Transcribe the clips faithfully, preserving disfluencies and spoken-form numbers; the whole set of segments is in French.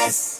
Express.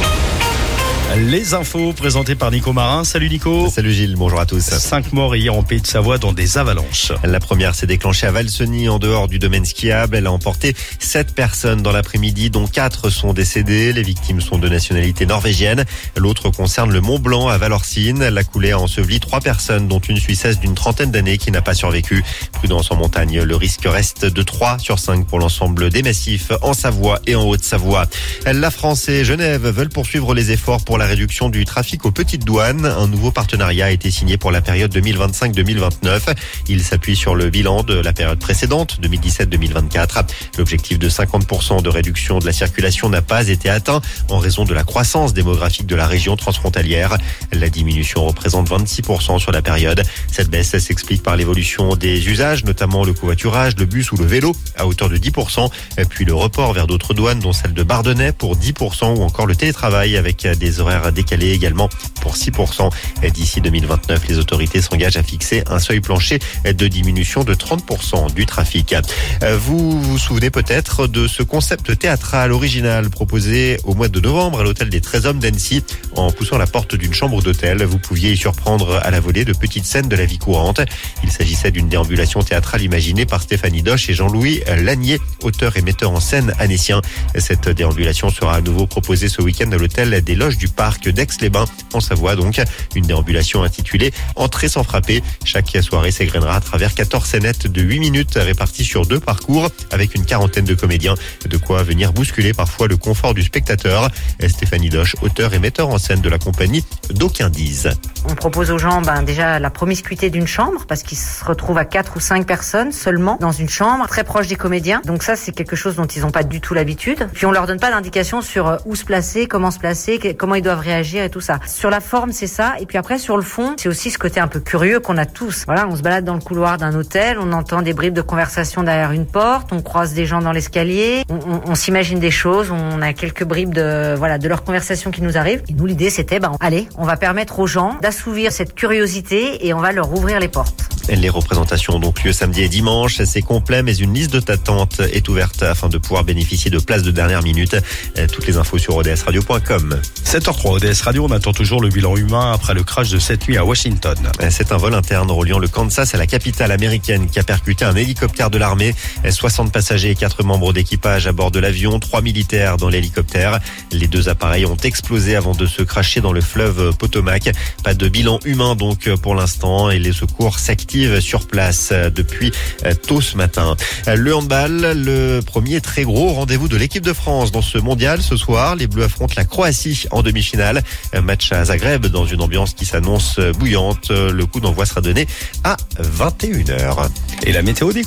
Les infos présentées par Nico Marin. Salut Nico. Salut Gilles, bonjour à tous. Cinq morts hier en Pays de Savoie dans des avalanches. La première s'est déclenchée à Valseny, en dehors du domaine skiable. Elle a emporté sept personnes dans l'après-midi, dont quatre sont décédées. Les victimes sont de nationalité norvégienne. L'autre concerne le Mont Blanc à Valorcine. La coulée a enseveli trois personnes, dont une Suissesse d'une trentaine d'années qui n'a pas survécu. Prudence en montagne, le risque reste de trois sur cinq pour l'ensemble des massifs en Savoie et en Haute-Savoie. La France et Genève veulent poursuivre les efforts pour la réduction du trafic aux petites douanes. Un nouveau partenariat a été signé pour la période deux mille vingt-cinq deux mille vingt-neuf. Il s'appuie sur le bilan de la période précédente, deux mille dix-sept deux mille vingt-quatre. L'objectif de cinquante pour cent de réduction de la circulation n'a pas été atteint en raison de la croissance démographique de la région transfrontalière. La diminution représente vingt-six pour cent sur la période. Cette baisse s'explique par l'évolution des usages, notamment le covoiturage, le bus ou le vélo, à hauteur de dix pour cent, puis le report vers d'autres douanes, dont celle de Bardonnay pour dix pour cent, ou encore le télétravail avec des horaires décalés également pour six pour cent. D'ici deux mille vingt-neuf, les autorités s'engagent à fixer un seuil plancher de diminution de trente pour cent du trafic. Vous vous souvenez peut-être de ce concept théâtral original proposé au mois de novembre à l'hôtel des treize Hommes d'Annecy. En poussant la porte d'une chambre d'hôtel, vous pouviez y surprendre à la volée de petites scènes de la vie courante. Il s'agissait d'une déambulation théâtrale imaginée par Stéphanie Doche et Jean-Louis Lanier, auteur et metteur en scène annécien. Cette déambulation sera à nouveau proposée ce week-end à l'hôtel des Loges du Parc d'Aix-les-Bains, en Savoie donc. Une déambulation intitulée « Entrée sans frapper ». Chaque soirée s'égrènera à travers quatorze scénettes de huit minutes réparties sur deux parcours avec une quarantaine de comédiens. De quoi venir bousculer parfois le confort du spectateur. Stéphanie Doche, auteur et metteur en scène de la compagnie D'aucuns disent. On propose aux gens ben, déjà la promiscuité d'une chambre, parce qu'ils se retrouvent à quatre ou cinq personnes seulement dans une chambre, très proche des comédiens. Donc ça, c'est quelque chose dont ils n'ont pas du tout l'habitude. Puis on leur donne pas d'indication sur où se placer, comment se placer, comment ils doivent réagir et tout ça. Sur la forme, c'est ça. Et puis après, sur le fond, c'est aussi ce côté un peu curieux qu'on a tous. Voilà, on se balade dans le couloir d'un hôtel, on entend des bribes de conversation derrière une porte, on croise des gens dans l'escalier, on, on, on s'imagine des choses, on a quelques bribes de voilà de leur conversation qui nous arrivent. Et nous, l'idée, c'était, ben, allez, on va permettre aux gens d'assouvir cette curiosité et on va leur ouvrir les portes. Les représentations ont donc lieu samedi et dimanche. C'est complet, mais une liste de d'attente est ouverte afin de pouvoir bénéficier de places de dernière minute. Toutes les infos sur o d s radio point com. sept heures trois, O D S Radio, on attend toujours le bilan humain après le crash de cette nuit à Washington. C'est un vol interne reliant le Kansas à la capitale américaine qui a percuté un hélicoptère de l'armée. soixante passagers et quatre membres d'équipage à bord de l'avion, trois militaires dans l'hélicoptère. Les deux appareils ont explosé avant de se crasher dans le fleuve Potomac. Pas de bilan humain donc pour l'instant et les secours s'activent sur place depuis tôt ce matin. Le handball, le premier très gros rendez-vous de l'équipe de France dans ce mondial. Ce soir, les Bleus affrontent la Croatie en demi-finale. Un match à Zagreb dans une ambiance qui s'annonce bouillante. Le coup d'envoi sera donné à vingt et une heures. Et la météo des